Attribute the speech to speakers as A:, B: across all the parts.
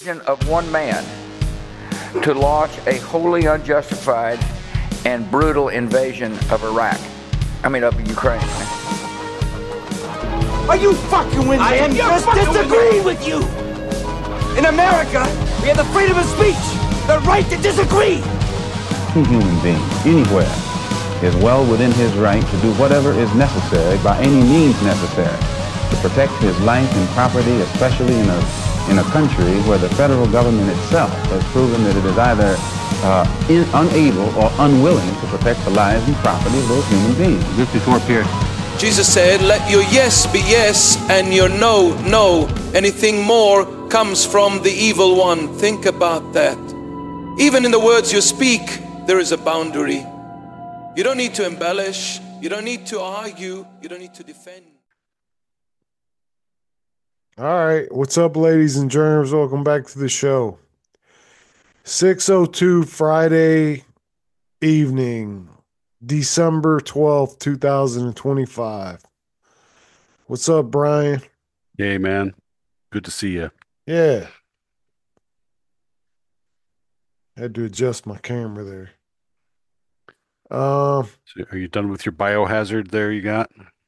A: Of one man to launch a wholly unjustified and brutal invasion of Ukraine.
B: Are you fucking with me?
C: I am
B: just
C: disagreeing with you.
B: In America, we have the freedom of speech, the right to disagree.
D: Any human being, anywhere, is well within his right to do whatever is necessary by any means necessary to protect his life and property, especially in a country where the federal government itself has proven that it is either unable or unwilling to protect the lives and property of those human beings.
E: Just before Pierce.
F: Jesus said, let your yes be yes and your no, no. Anything more comes from the evil one. Think about that. Even in the words you speak, there is a boundary. You don't need to embellish. You don't need to argue. You don't need to defend.
G: All right. What's up, ladies and germs? Welcome back to the show. 6:02 Friday evening, December 12th, 2025. What's up, Brian?
E: Hey, man. Good to see you.
G: Yeah. Had to adjust my camera there.
E: So are you done with your biohazard there you got?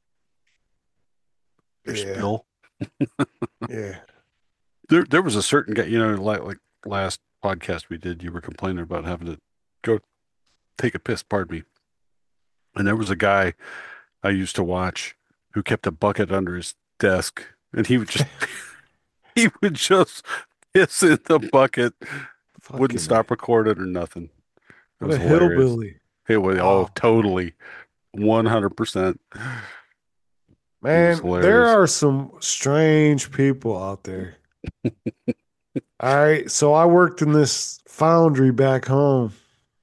E: Your spill?
G: Yeah.
E: There was a certain guy, like last podcast we did, you were complaining about having to go take a piss, pardon me. And there was a guy I used to watch who kept a bucket under his desk, and he would just piss in the bucket, wouldn't stop recording or nothing. It was
G: a
E: hilarious.
G: Hillbilly.
E: It was totally 100%.
G: Man, there are some strange people out there. All right, so I worked in this foundry back home.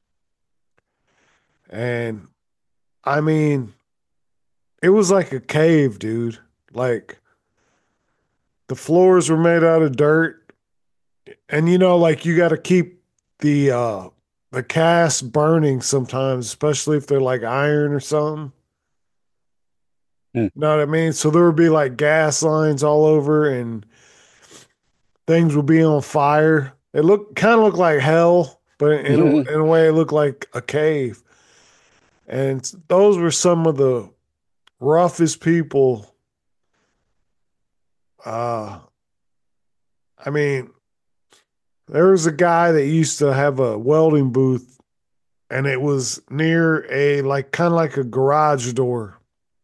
G: And I mean, it was like a cave, dude. Like the floors were made out of dirt. And like you got to keep the cast burning sometimes, especially if they're like iron or something. You know what I mean? So there would be like gas lines all over and things would be on fire. It kind of looked like hell, but in a way it looked like a cave. And those were some of the roughest people. I mean, there was a guy that used to have a welding booth, and it was near kind of like a garage door.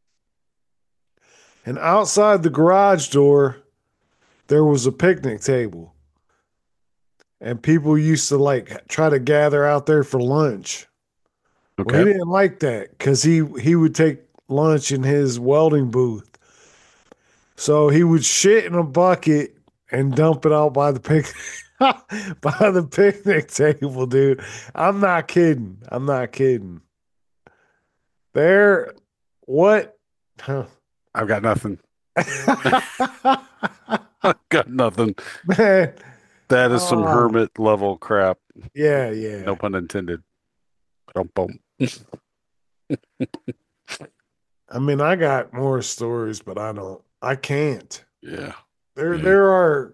G: And outside the garage door, there was a picnic table. And people used to try to gather out there for lunch. Okay. Well, he didn't like that because he would take lunch in his welding booth. So he would shit in a bucket and dump it out by the picnic table, dude. I'm not kidding. What? Huh.
E: I've got nothing. I've got nothing.
G: Man.
E: That is some hermit level crap.
G: Yeah.
E: No pun intended. Boom.
G: I mean, I got more stories, but I can't.
E: Yeah.
G: There are,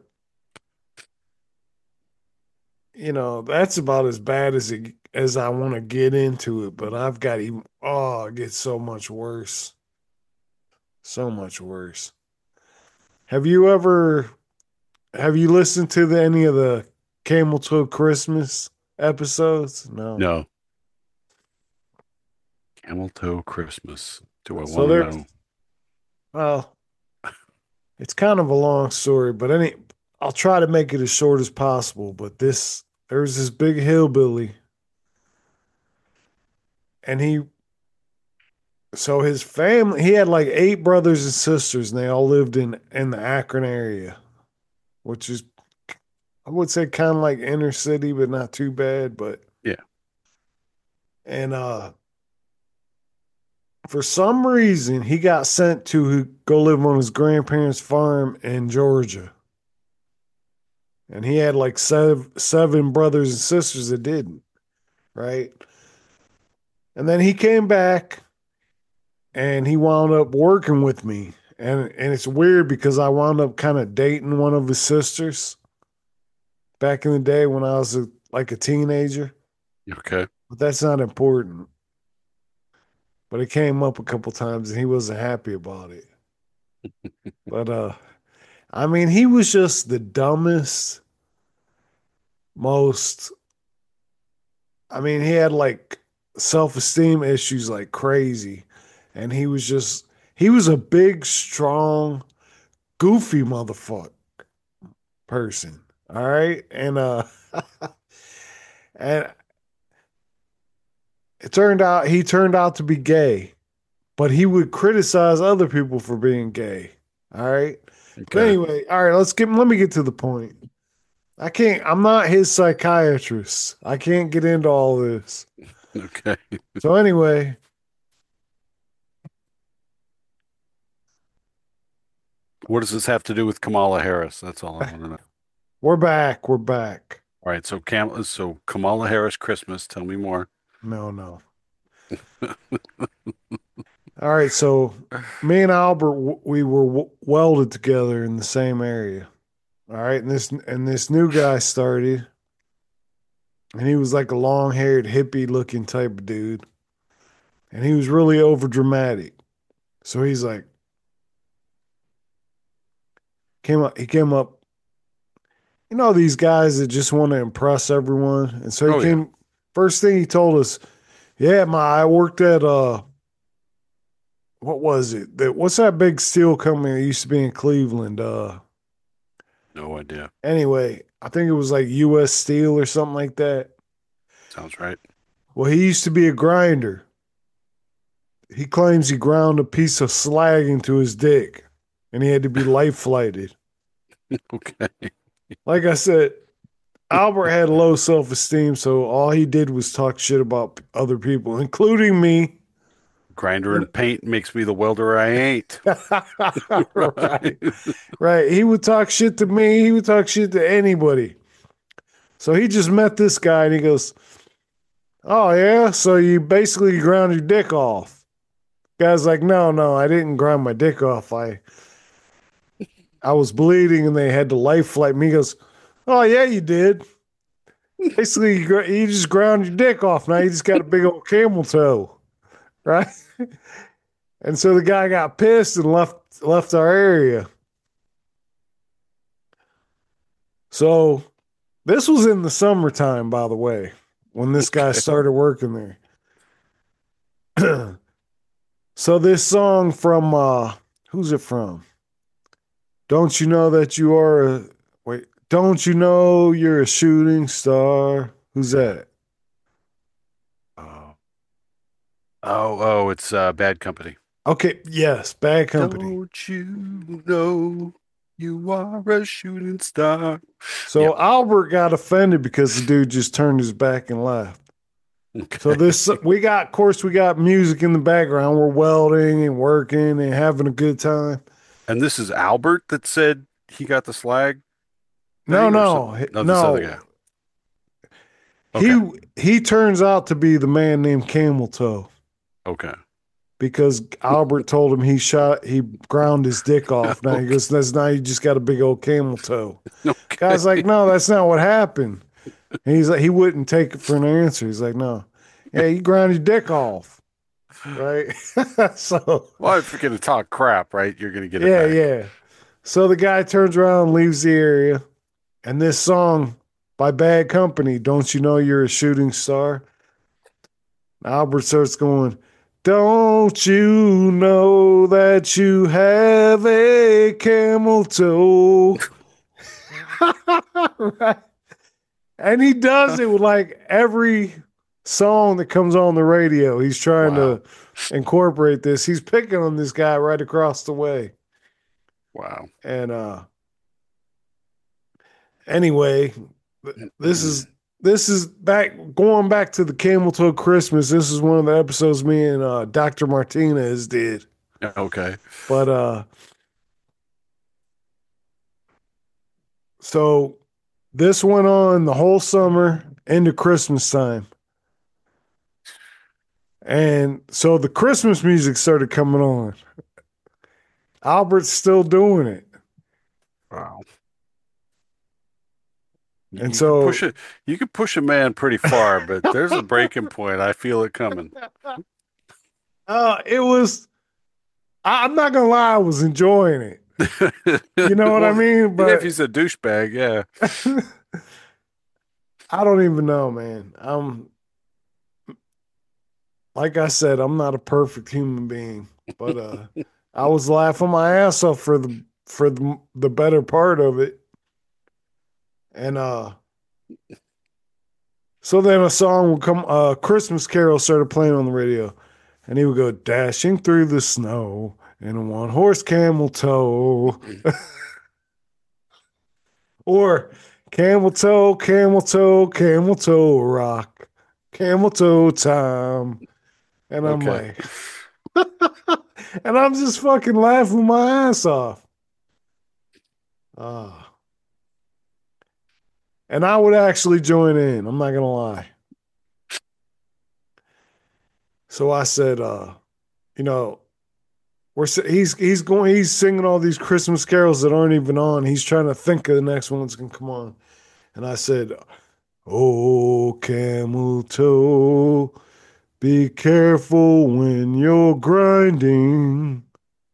G: that's about as bad as I want to get into it, but I've got it gets so much worse. So much worse. Have you listened to any of the Camel Toe Christmas episodes?
E: No. Camel Toe Christmas. Do I want to know?
G: Well, it's kind of a long story, but I'll try to make it as short as possible. But there's this big hillbilly, and his family, he had like 8 brothers and sisters, and they all lived in the Akron area, which is, I would say, kind of like inner city, but not too bad. But
E: yeah.
G: And for some reason, he got sent to go live on his grandparents' farm in Georgia. And he had like seven brothers and sisters that didn't, right? And then he came back and he wound up working with me. And it's weird because I wound up kind of dating one of his sisters. back in the day when I was like a teenager,
E: Okay.
G: but that's not important. But it came up a couple times and he wasn't happy about it. But I mean, he was just the dumbest, most I mean, he had like self-esteem issues like crazy. And he was a big, strong, goofy motherfucker person. All right. And and he turned out to be gay, but he would criticize other people for being gay. All right. But
E: Okay.
G: anyway, all right, let me get to the point. I'm not his psychiatrist. I can't get into all this.
E: Okay.
G: So anyway,
E: What does this have to do with Kamala Harris? That's all I want to know.
G: we're back. We're back.
E: All right. So Kamala Harris Christmas. Tell me more.
G: No. All right, so me and Albert, we were welded together in the same area. All right, and this new guy started, and he was like a long-haired hippie looking type of dude, and he was really over dramatic. So he's like, he came up, you know, these guys that just want to impress everyone, and so he came. First thing he told us, yeah, I worked at what was it? What's that big steel company that used to be in Cleveland?
E: No idea.
G: Anyway, I think it was like U.S. Steel or something like that.
E: Sounds right.
G: Well, he used to be a grinder. He claims he ground a piece of slag into his dick, and he had to be life flighted.
E: Okay.
G: Like I said, Albert had low self-esteem, so all he did was talk shit about other people, including me.
E: Grinder and paint makes me the welder I ain't.
G: Right. He would talk shit to me. He would talk shit to anybody. So he just met this guy and he goes, oh, yeah? So you basically ground your dick off. Guy's like, no, I didn't grind my dick off. I was bleeding and they had to life flight me. He goes, oh, yeah, you did. Basically, you just ground your dick off. Now you just got a big old camel toe. Right? And so the guy got pissed and left our area. So this was in the summertime, by the way, when this guy started working there. So this song from who's it from? Don't you know that you are don't you know you're a shooting star? Who's that?
E: Oh, it's Bad Company.
G: Okay, yes, Bad Company.
E: Don't you know you are a shooting star?
G: So Albert got offended because the dude just turned his back and left.
E: Okay.
G: So we got music in the background. We're welding and working and having a good time.
E: And this is Albert that said he got the slag?
G: No.
E: This other guy. Okay.
G: He turns out to be the man named Camel Toe.
E: Okay.
G: Because Albert told him he ground his dick off. Now he goes, now you just got a big old camel toe.
E: Okay.
G: Guy's like, no, that's not what happened. And he's like, he wouldn't take it for an answer. He's like, no. Yeah, you ground your dick off. Right? So
E: well, if you're gonna talk crap, right, you're gonna get it back.
G: Yeah. So the guy turns around and leaves the area. And this song by Bad Company, Don't You Know You're a Shooting Star? Albert starts going, don't you know that you have a camel toe? Right. And he does it with like every song that comes on the radio. He's trying to incorporate this. He's picking on this guy right across the way.
E: Wow.
G: And anyway, this is going back to the Camel Toe Christmas. This is one of the episodes me and Dr. Martinez did.
E: Okay.
G: But so this went on the whole summer into Christmas time. And so the Christmas music started coming on. Albert's still doing it.
E: Wow.
G: And
E: You could
G: so
E: push it. You could push a man pretty far, but there's a breaking point. I feel it coming.
G: it was I'm not gonna lie, I was enjoying it. You know what I
E: Well,
G: mean?
E: if
G: But
E: he's a douchebag, yeah.
G: I don't even know, man. Like I said, I'm not a perfect human being, but I was laughing my ass off for the better part of it. And so then a song would come, Christmas Carol started playing on the radio, and he would go dashing through the snow in a one horse camel toe. Or camel toe, camel toe, camel toe rock, camel toe time. And I'm
E: Okay.
G: like, and I'm just fucking laughing my ass off. Ah. And I would actually join in. I'm not gonna lie. So I said, you know, he's singing all these Christmas carols that aren't even on. He's trying to think of the next one that's gonna come on. And I said, "Oh, camel toe, be careful when you're grinding."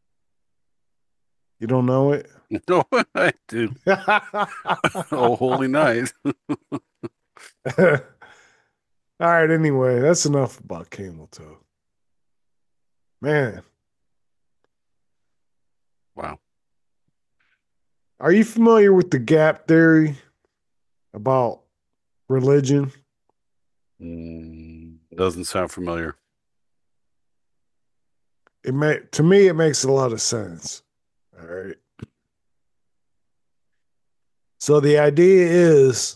G: You don't know it?
E: No, I do. Oh, holy night.
G: All right, anyway, that's enough about camel toe. Man,
E: Wow.
G: are you familiar with the gap theory about religion?
E: Doesn't sound familiar.
G: To me it makes a lot of sense. All right. So the idea is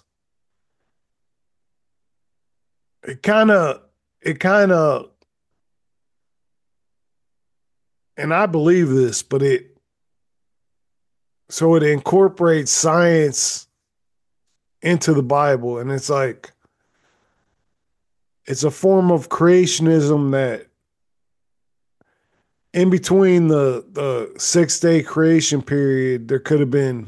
G: it kind of and I believe this, but it incorporates science into the Bible, and it's like it's a form of creationism that in between the 6 day creation period, there could have been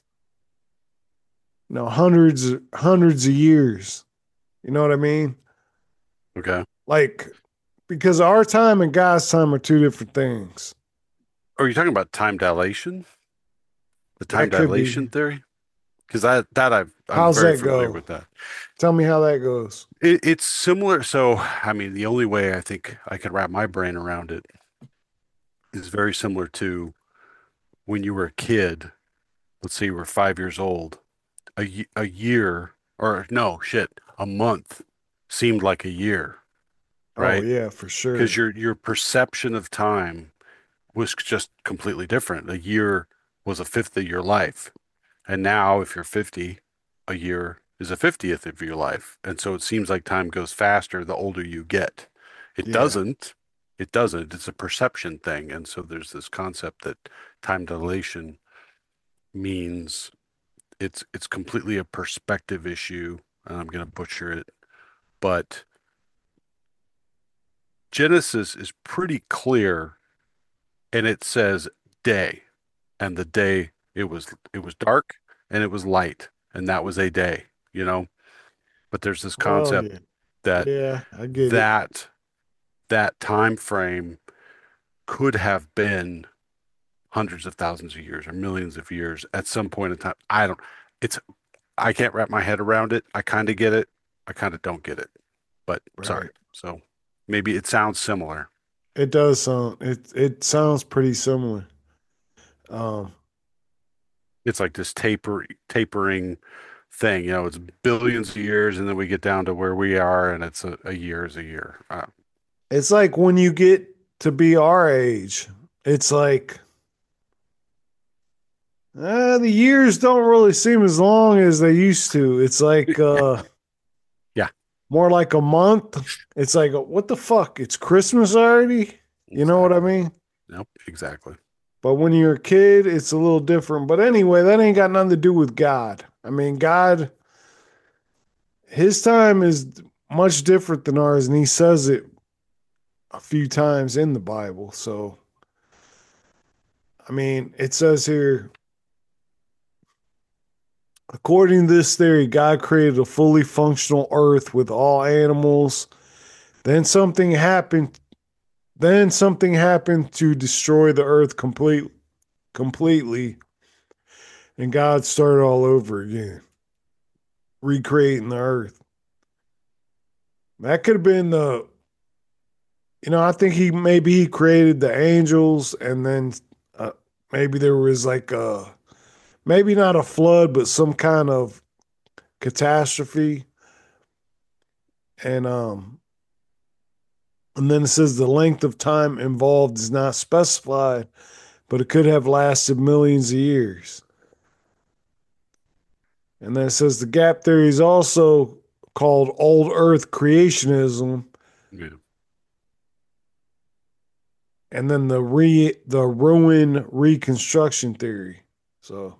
G: hundreds of years. You know what I mean?
E: Okay.
G: Like because our time and God's time are two different things.
E: Are you talking about time dilation? The time
G: That could
E: dilation
G: be.
E: theory? Because I'm
G: How's
E: very
G: that
E: familiar
G: go?
E: with that.
G: Tell me how that goes.
E: It's similar. So, I mean, the only way I think I can wrap my brain around it is very similar to when you were a kid. Let's say you were 5 years old. A year, or no, shit, a month seemed like a year,
G: Oh
E: right?
G: yeah, for
E: Because
G: sure.
E: your perception of time was just completely different. A year was a fifth of your life. And now, if you're 50, a year is a 50th of your life. And so it seems like time goes faster the older you get. It
G: Yeah.
E: doesn't. It doesn't. It's a perception thing. And so there's this concept that time dilation means it's completely a perspective issue. And I'm going to butcher it, but Genesis is pretty clear, and it says day, and the day it was dark and it was light, and that was a day, you know. But there's this
G: Well,
E: concept
G: yeah.
E: that
G: Yeah, I get it.
E: that that time frame could have been hundreds of thousands of years or millions of years at some point in time. It's I can't wrap my head around it. I kind of get it. I kind of don't get it. But sorry.
G: Right.
E: So maybe it sounds similar.
G: It does sound it sounds pretty similar. Um
E: It's like this tapering thing. It's billions of years, and then we get down to where we are, and it's a year is a year.
G: it's like when you get to be our age, it's like the years don't really seem as long as they used to. It's like
E: Yeah,
G: more like a month. It's like what the fuck? It's Christmas already? You know what I
E: exactly.
G: mean?
E: Nope, exactly.
G: But when you're a kid, it's a little different. But anyway, that ain't got nothing to do with God. I mean, God, his time is much different than ours, and he says it a few times in the Bible. So, I mean, it says here, According to this theory, God created a fully functional earth with all animals. Then something happened. Then something happened to destroy the earth completely, and God started all over again, recreating the earth. That could have been I think he created the angels, and then maybe there was like maybe not a flood, but some kind of catastrophe, and and then it says the length of time involved is not specified, but it could have lasted millions of years. And then it says the gap theory is also called old Earth creationism.
E: Yeah.
G: And then the ruin reconstruction theory. So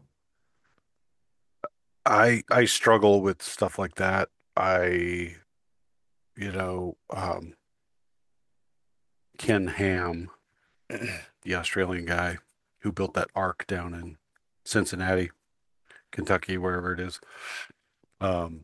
E: I struggle with stuff like that. You know, Ken Ham, the Australian guy who built that ark down in Cincinnati, Kentucky, wherever it is, um,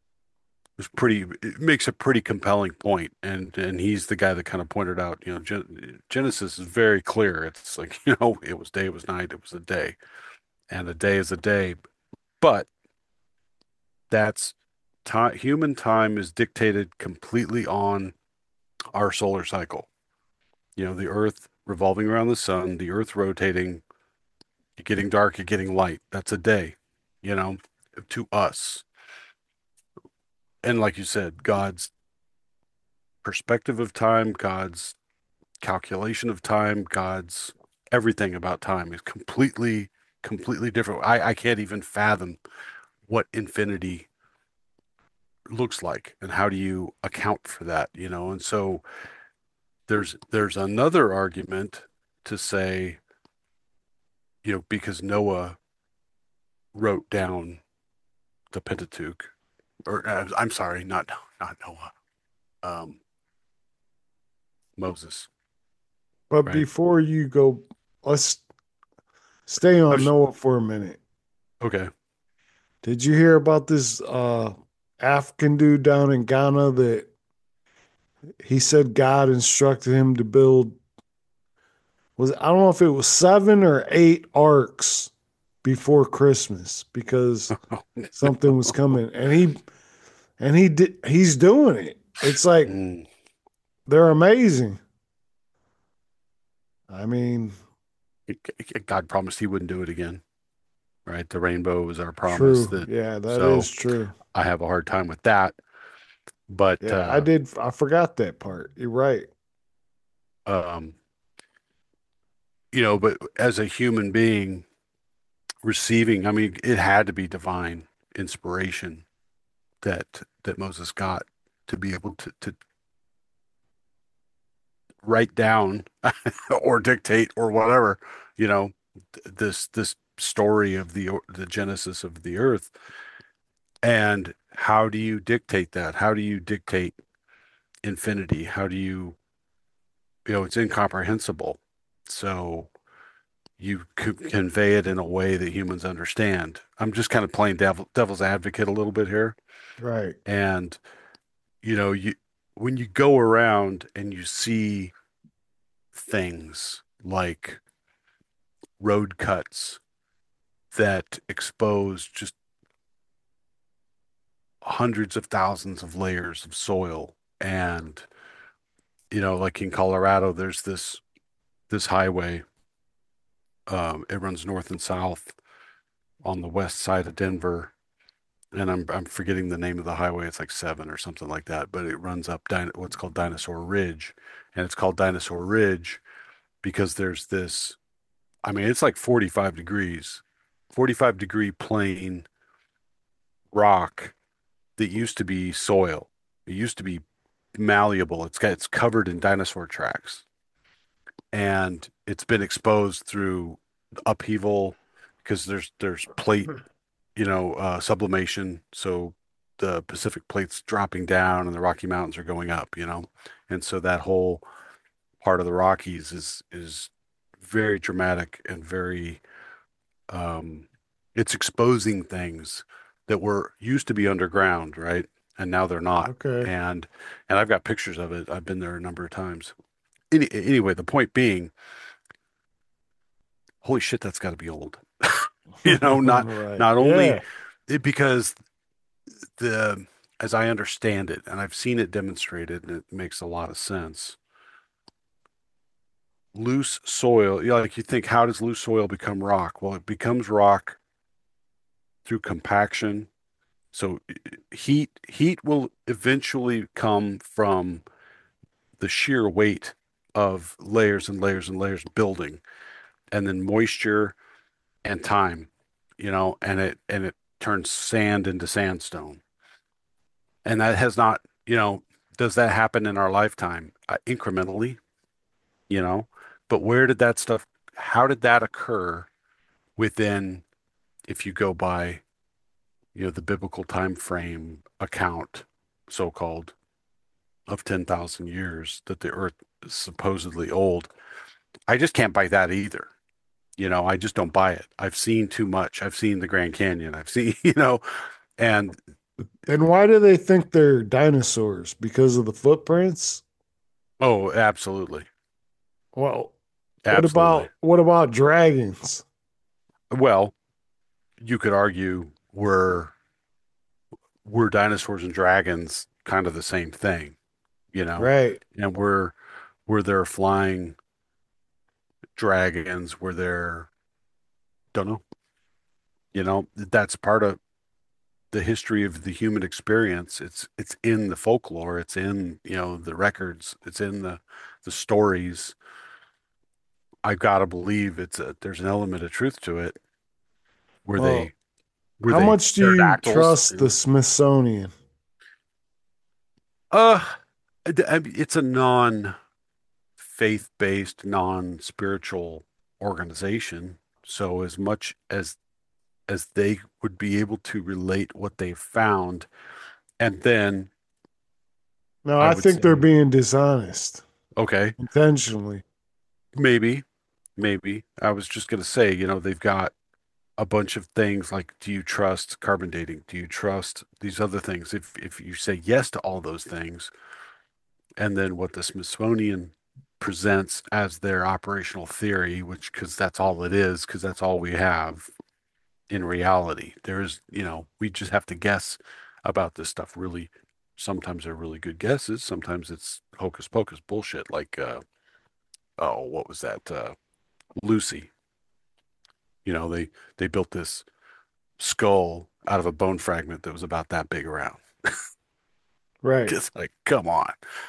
E: it makes a pretty compelling point, and he's the guy that kind of pointed out, Genesis is very clear. It's like, it was day, it was night, it was a day, and a day is a day, but that's time. Human time is dictated completely on our solar cycle. The Earth revolving around the sun, the Earth rotating, you're getting dark, you're getting light. That's a day, to us. And like you said, God's perspective of time, God's calculation of time, God's everything about time is completely, completely different. I can't even fathom what infinity looks like and how do you account for that, And so there's another argument to say, because Noah wrote down the Pentateuch, or I'm sorry, not Noah, Moses.
G: but
E: Right.
G: before you go, let's stay on Noah for a minute.
E: Okay.
G: Did you hear about this African dude down in Ghana that he said God instructed him to build, I don't know if it was 7 or 8 arcs before Christmas because something was coming, and he's doing it. It's like they're amazing. I mean,
E: God promised he wouldn't do it again, right? The rainbow was our promise.
G: True. That is true.
E: I have a hard time with that, but
G: yeah, I forgot that part. You're right.
E: But as a human being receiving, I mean, it had to be divine inspiration that Moses got to be able to write down or dictate or whatever, this story of the genesis of the earth. And how do you dictate that? How do you dictate infinity? How do you, it's incomprehensible. So you could convey it in a way that humans understand. I'm just kind of playing devil's advocate a little bit here.
G: Right.
E: And, when you go around and you see things like road cuts that expose just hundreds of thousands of layers of soil, and like in Colorado, there's this highway. It runs north and south on the west side of Denver, and I'm forgetting the name of the highway. It's like 7 or something like that, but it runs up what's called Dinosaur Ridge, and it's called Dinosaur Ridge because there's this. I mean, it's like 45 degree plane rock that used to be soil. It used to be malleable. It's covered in dinosaur tracks, and it's been exposed through upheaval because there's plate, sublimation. So the Pacific plate's dropping down and the Rocky Mountains are going up, and so that whole part of the Rockies is very dramatic and very It's exposing things that were used to be underground, right? And now they're not.
G: Okay.
E: And I've got pictures of it. I've been there a number of times. Anyway, the point being, holy shit, that's got to be old. Not
G: Right.
E: not only
G: Yeah.
E: because the as I understand it, and I've seen it demonstrated, and it makes a lot of sense. Loose soil, like you think, how does loose soil become rock? Well, it becomes rock through compaction. So heat will eventually come from the sheer weight of layers and layers and layers building, and then moisture and time, and it turns sand into sandstone. And that has not, does that happen in our lifetime? Incrementally, you know, but how did that occur within, if you go by, the biblical time frame account, so-called, of 10,000 years that the earth is supposedly old? I just can't buy that either. I just don't buy it. I've seen too much. I've seen the Grand Canyon. I've seen, and
G: And why do they think they're dinosaurs? Because of the footprints?
E: oh, absolutely.
G: Well,
E: Absolutely.
G: what about dragons?
E: Well, you could argue we're dinosaurs and dragons kind of the same thing,
G: Right.
E: and we're there flying dragons, we're there, don't know, that's part of the history of the human experience. It's in the folklore, it's in, the records, it's in the stories. I've got to believe there's an element of truth to it. Were
G: Well,
E: they were
G: how
E: they
G: much do you
E: pterodactyls?
G: trust the Smithsonian?
E: Uh, it's a non-faith-based, non-spiritual organization. So as much as they would be able to relate what they found, and then
G: No,
E: I
G: I
E: would
G: think they're
E: say,
G: being dishonest
E: okay,
G: intentionally.
E: maybe, maybe. I was just gonna say, they've got a bunch of things like, do you trust carbon dating? Do you trust these other things? If you say yes to all those things, and then what the Smithsonian presents as their operational theory, which, because that's all it is, because that's all we have in reality. We just have to guess about this stuff. Really, sometimes they're really good guesses. Sometimes it's hocus pocus bullshit. Like, oh, what was that? Lucy. They built this skull out of a bone fragment that was about that big around.
G: Right.
E: Just like, come on.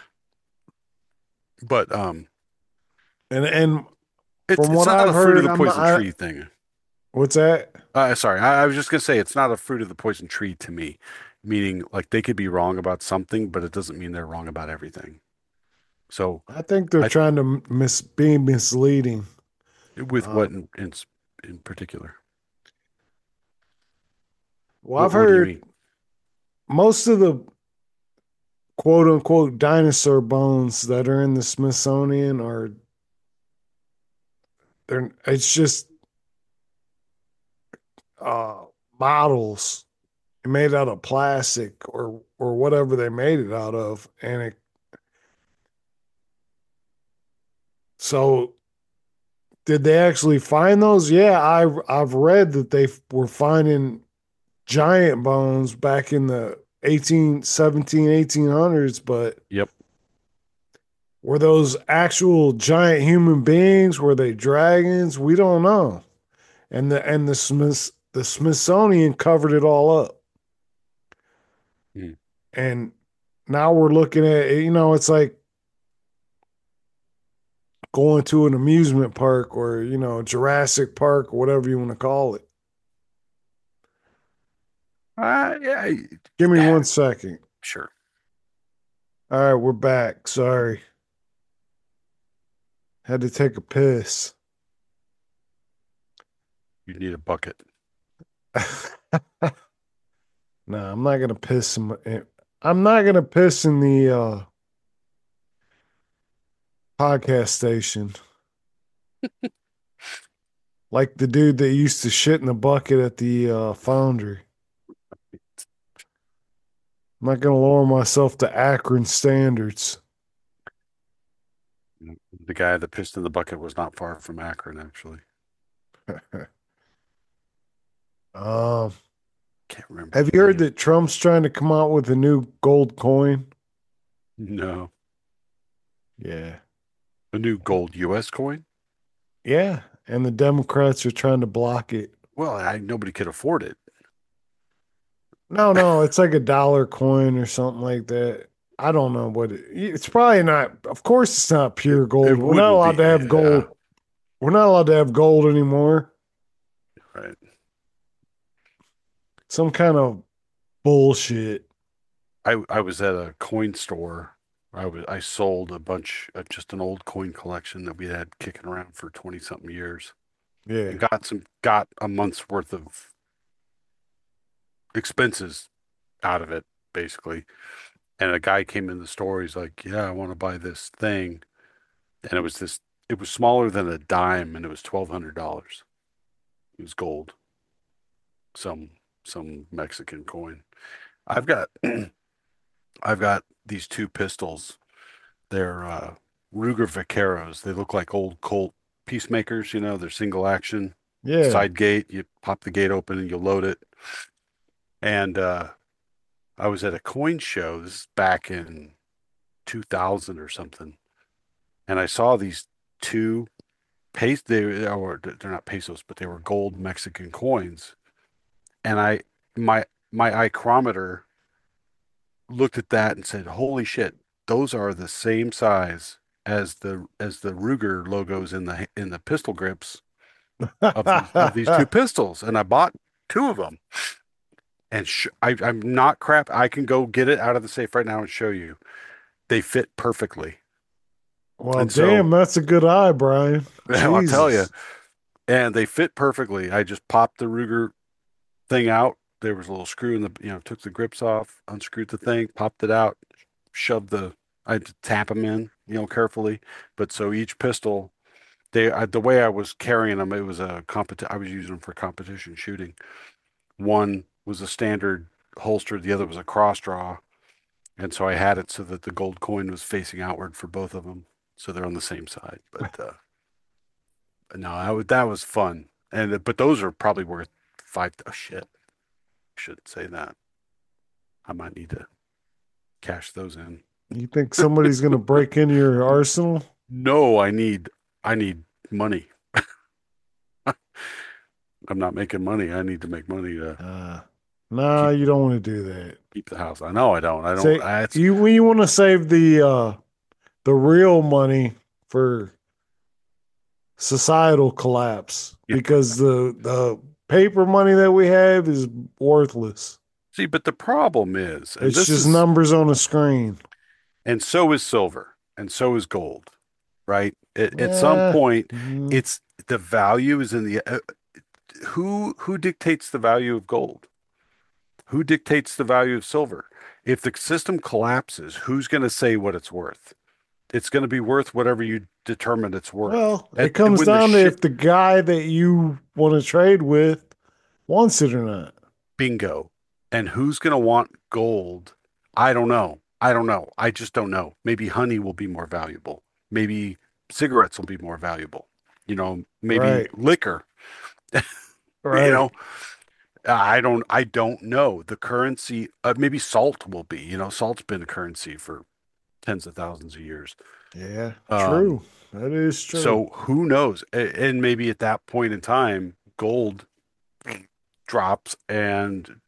E: But
G: And
E: it's
G: from
E: it's
G: what
E: not
G: I've
E: a fruit of
G: heard,
E: the poison tree thing.
G: what's that?
E: Sorry, I was just gonna say it's not a fruit of the poison tree to me, meaning like they could be wrong about something, but it doesn't mean they're wrong about everything. So
G: I think they're
E: I
G: trying to be misleading.
E: with
G: Uh,
E: what in particular?
G: well, I've
E: What do you
G: heard
E: mean?
G: most of the quote unquote dinosaur bones that are in the Smithsonian are it's just uh models made out of plastic or whatever they made it out of, and so did they actually find those? Yeah, I've read that they were finding giant bones back in the 1800s, but
E: Yep.
G: were those actual giant human beings? Were they dragons? We don't know. And the Smithsonian covered it all up.
E: Hmm.
G: And now we're looking at it, it's like going to an amusement park or, Jurassic Park or whatever you want to call it.
E: Yeah,
G: Give me 1 second.
E: sure.
G: All right, we're back. Sorry. Had to take a piss.
E: You need a bucket.
G: No, I'm not gonna piss I'm not gonna piss in the podcast station. Like the dude that used to shit in the bucket at the foundry. I'm not gonna lower myself to Akron standards.
E: The guy that pissed in the bucket was not far from Akron, actually.
G: um,
E: Can't remember.
G: have you heard that Trump's trying to come out with a new gold coin?
E: No.
G: Yeah.
E: A new gold U.S. coin?
G: Yeah. And the Democrats are trying to block it.
E: Well, nobody could afford it.
G: No, it's like a dollar coin or something like that. I don't know what it's probably not. Of course, it's not pure gold. We're not
E: wouldn't
G: allowed
E: be,
G: to have gold.
E: yeah.
G: We're not allowed to have gold anymore.
E: Right.
G: Some kind of bullshit.
E: I was at a coin store. I sold a bunch of just an old coin collection that we had kicking around for 20 something years
G: Yeah.
E: and got a month's worth of expenses out of it, basically. And a guy came in the store. He's like, "Yeah, I want to buy this thing." And it was smaller than a dime, and it was $1,200. It was gold, some Mexican coin. I've got I've got these two pistols. They're Ruger Vaqueros. They look like old Colt Peacemakers. They're single action,
G: Yeah.
E: side gate. You pop the gate open and you load it. And I was at a coin show. This is back in 2000 or something, and I saw these two they're not pesos, but they were gold Mexican coins. And my ichrometer looked at that and said, "Holy shit, those are the same size as the Ruger logos in the pistol grips of these two pistols." And I bought two of them. And I'm not crap. I can go get it out of the safe right now and show you. They fit perfectly.
G: Well,
E: And
G: damn, that's a good eye, Brian.
E: I'll tell you.
G: Jesus.
E: And they fit perfectly. I just popped the Ruger thing out. There was a little screw in took the grips off, unscrewed the thing, popped it out, I had to tap them in, carefully. But so each pistol, the way I was carrying them, it was I was using them for competition shooting. One was a standard holster, the other was a cross draw. And so I had it so that the gold coin was facing outward for both of them. So they're on the same side. But no, that was fun. But those are probably worth oh shit. I shouldn't say that. I might need to cash those in.
G: You think somebody's gonna break into your arsenal?
E: No, I need money. I'm not making money. I need to make money to
G: Nah, you don't want to do that.
E: keep the house. I know I don't.
G: You want to save the real money for societal collapse because the paper money that we have is worthless.
E: See, but the problem is,
G: it's just numbers on a screen.
E: And so is silver, and so is gold, right? At some point, it's the value is in the who dictates the value of gold? Who dictates the value of silver? If the system collapses, who's going to say what it's worth? It's going to be worth whatever you determine it's worth.
G: Well, it comes down to if the guy that you want to trade with wants it or not.
E: Bingo. And who's going to want gold? I don't know. I just don't know. Maybe honey will be more valuable. Maybe cigarettes will be more valuable. Maybe liquor.
G: Right.
E: I don't know. The currency, maybe salt will be. Salt's been a currency for tens of thousands of years.
G: Yeah, true. That is true.
E: So who knows? And maybe at that point in time, gold drops and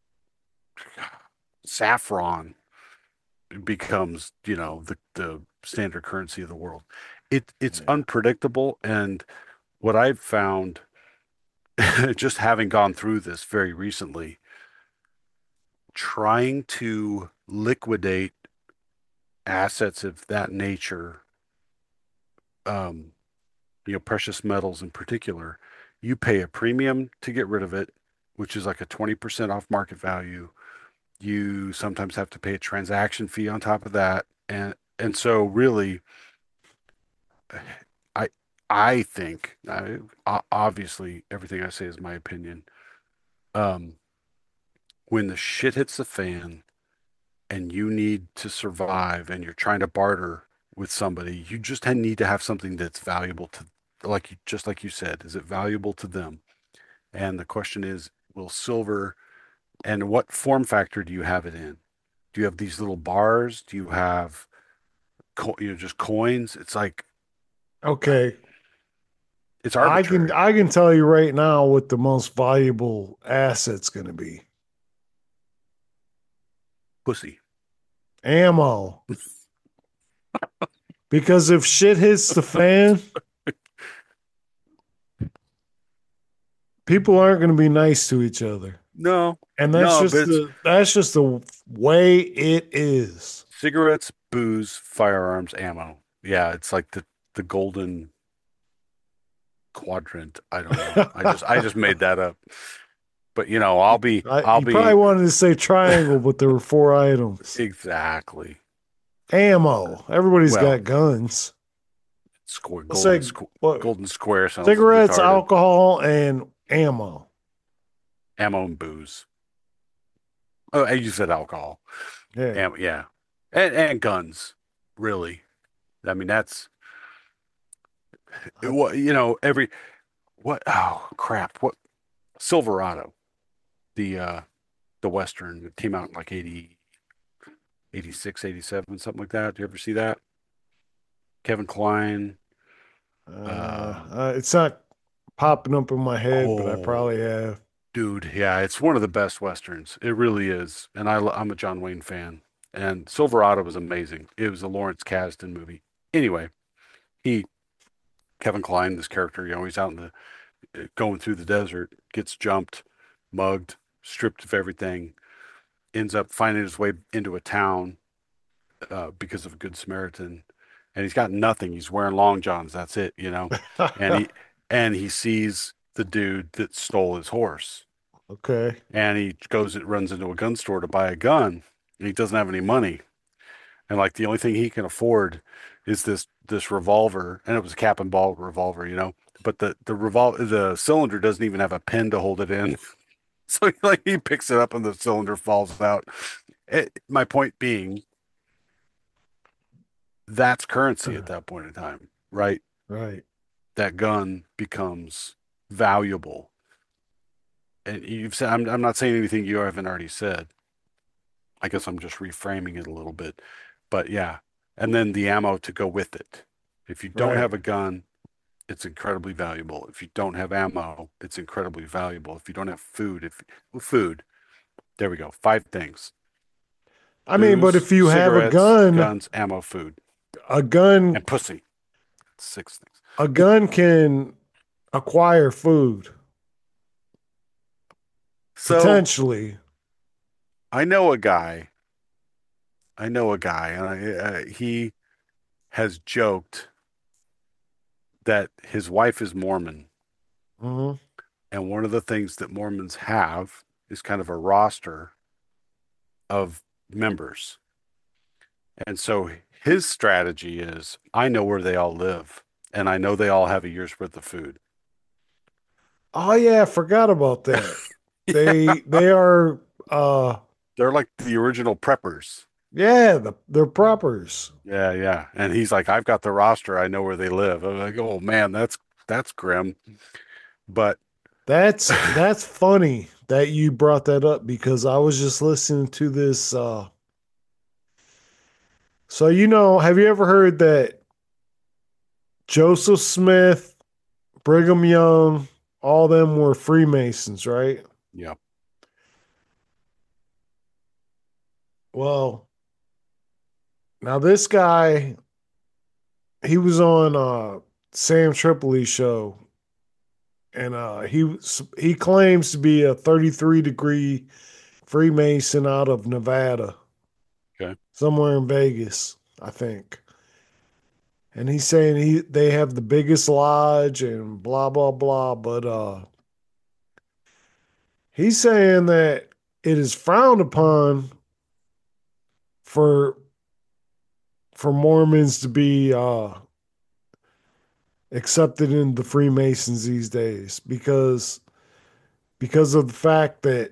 E: saffron becomes, the standard currency of the world. It's unpredictable. And what I've found, just having gone through this very recently, trying to liquidate assets of that nature, precious metals in particular, you pay a premium to get rid of it, which is like a 20% off market value. You sometimes have to pay a transaction fee on top of that. And so really, I think, obviously, everything I say is my opinion. Um, when the shit hits the fan and you need to survive and you're trying to barter with somebody, you just need to have something that's valuable to, just like you said, is it valuable to them? And the question is, will silver and what form factor do you have it in? Do you have these little bars? Do you have just coins? It's like
G: Okay.
E: it's
G: I can
E: arbitrary.
G: I can tell you right now what the most valuable asset's going to be.
E: Pussy.
G: Ammo. Because if shit hits the fan, people aren't going to be nice to each other.
E: No,
G: And
E: no, but it's
G: that's just the way it is.
E: cigarettes, booze, firearms, ammo. Yeah, it's like the golden quadrant. I don't know. I just made that up. But I'll
G: You probably
E: be
G: wanted to say triangle, but there were four items.
E: exactly.
G: Ammo. Everybody's
E: Well,
G: got guns. Let's say what,
E: golden square sounds
G: cigarettes,
E: retarded.
G: alcohol, and ammo.
E: Ammo and booze. Oh, and you said alcohol.
G: Yeah.
E: Yeah. And guns, really. I mean, that's what, every what oh crap. What Silverado, the Western that came out in like 80, 86, 87, something like that. Do you ever see that? Kevin Kline.
G: It's not popping up in my head, but I
E: Oh,
G: probably have.
E: dude, yeah, it's one of the best Westerns. It really is. And I'm a John Wayne fan. And Silverado was amazing. It was a Lawrence Kasdan movie. Anyway, he Kevin Kline, this character, he's out in the going through the desert, gets jumped, mugged, stripped of everything, ends up finding his way into a town because of a good Samaritan, and he's got nothing. He's wearing long johns. That's it. And he sees the dude that stole his horse,
G: Okay.
E: and he goes and runs into a gun store to buy a gun, and he doesn't have any money, and like the only thing he can afford is this revolver, and it was a cap and ball revolver. But the cylinder doesn't even have a pin to hold it in. So he picks it up and the cylinder falls out. My point being, that's currency at that point in time, right?
G: Right.
E: That gun becomes valuable. And you've said, I'm not saying anything you haven't already said. I guess I'm just reframing it a little bit. But yeah. And then the ammo to go with it. If you don't
G: Right.
E: have a gun, it's incredibly valuable. If you don't have ammo, it's incredibly valuable. If you don't have food, there we go. Five things.
G: I mean, but
E: Booze,
G: if you have
E: cigarettes, guns, ammo, food,
G: a gun,
E: and pussy. Six things.
G: a gun can acquire food
E: So
G: potentially.
E: I know a guy, and he has joked that his wife is Mormon,
G: Mhm.
E: and one of the things that Mormons have is kind of a roster of members. And so his strategy is, I know where they all live, and I know they all have a year's worth of food.
G: Oh yeah, I forgot about that. They are
E: They're like the original preppers.
G: yeah, they're preppers.
E: Yeah, yeah. And he's like, I've got the roster. I know where they live. I'm like, oh man, that's grim. But
G: That's funny that you brought that up because I was just listening to this so have you ever heard that Joseph Smith, Brigham Young, all them were Freemasons, right?
E: yeah,
G: Well, now this guy, he was on Sam Tripoli's show, and he claims to be a 33-degree Freemason out of Nevada,
E: okay.
G: somewhere in Vegas, I think. And he's saying they have the biggest lodge and blah blah blah, but he's saying that it is frowned upon for Mormons to be accepted in the Freemasons these days because of the fact that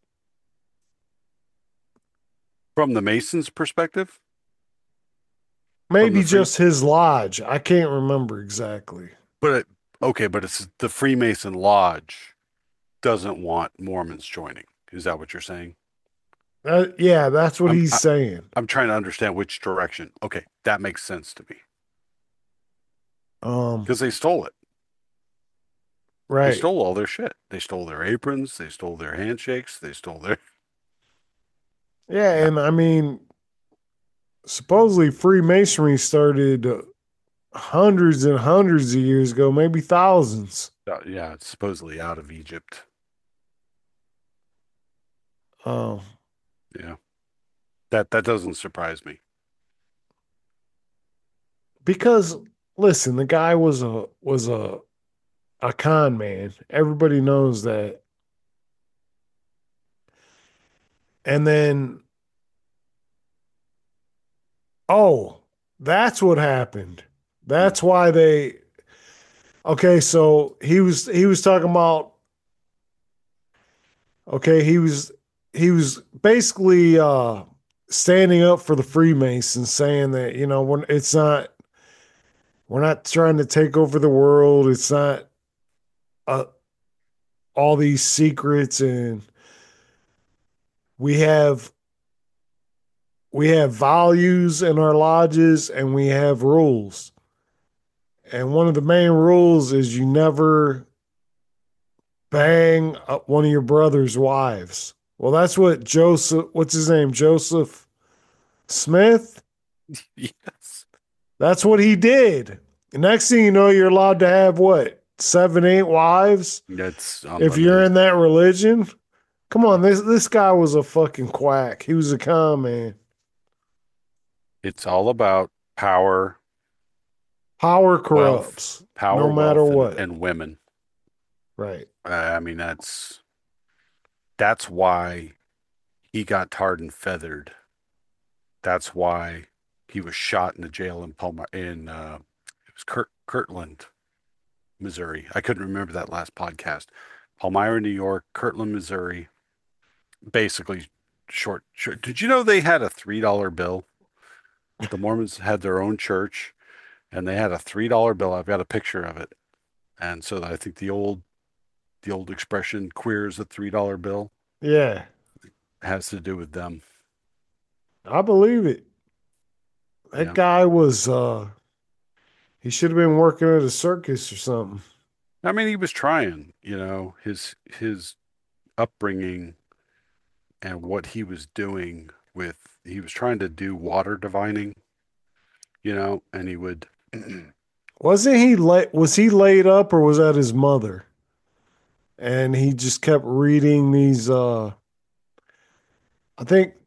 E: From the Masons' perspective, from
G: maybe
E: the free,
G: just his lodge. I can't remember exactly.
E: but okay, but it's the Freemason Lodge doesn't want Mormons joining. Is that what you're saying?
G: Yeah, that's what
E: I'm
G: he's
E: I,
G: saying.
E: I'm trying to understand which direction. Okay, that makes sense to me
G: Um,
E: because they stole it. They
G: right.
E: stole all their shit. They stole their aprons. They stole their handshakes. They stole their
G: Yeah,
E: yeah.
G: and I mean, supposedly Freemasonry started hundreds and hundreds of years ago, maybe thousands.
E: Yeah, it's supposedly out of Egypt.
G: Um,
E: Yeah, that doesn't surprise me.
G: because listen, the guy was a con man. Everybody knows that. And then, oh, that's what happened.
E: Hmm.
G: That's why they. Okay, so he was talking about. Okay, he was basically standing up for the Freemasons, saying that we're not trying to take over the world. It's not uh, all these secrets, and we have we have values in our lodges, and we have rules. And one of the main rules is you never bang one of your brother's wives. Well, that's what Joseph, what's his name? Joseph Smith?
E: Yes,
G: That's what he did. The next thing you know, you're allowed to have what? Seven, eight wives?
E: that's
G: If you're
E: unlimited.
G: in that religion? Come on, this guy was a fucking quack. He was a con man.
E: It's all about power,
G: Power
E: wealth,
G: corrupts, no matter
E: and
G: what.
E: women.
G: Right.
E: I mean, that's why he got tarred and feathered. That's why he was shot in the jail in Palmer it was Kirtland, Missouri. I couldn't remember that last podcast. Palmyra, New York, Kirtland, Missouri. Basically, short. Did you know they had a $3 bill? The Mormons had their own church, and they had a $3 bill. I've got a picture of it. And so I think the old expression "queer is a $3 bill"
G: Yeah,
E: has to do with them.
G: I believe it. That
E: Yeah.
G: guy was he should have been working at a circus or something.
E: I mean, he was trying, his upbringing and what he was doing he was trying to do water divining, and he would
G: Wasn't he was he laid up or was that his mother? And he just kept reading these I think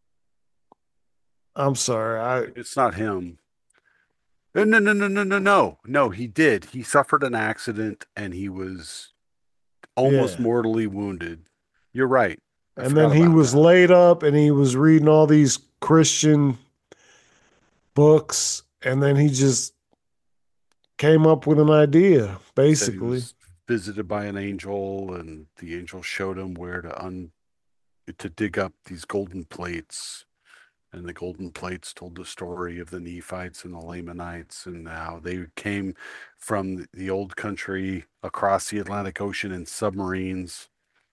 G: I'm sorry. I
E: it's not him. No, no, no, no, no, no, no. No, he did. He suffered an accident and he was almost
G: Yeah.
E: mortally wounded. You're right. I
G: And then
E: forgot
G: he
E: about
G: was
E: that.
G: laid up and he was reading all these Christian books and then he just came up with an idea,
E: He said he
G: basically.
E: was visited by an angel, and the angel showed him where to dig up these golden plates. And the golden plates told the story of the Nephites and the Lamanites and how they came from the old country across the Atlantic Ocean in submarines.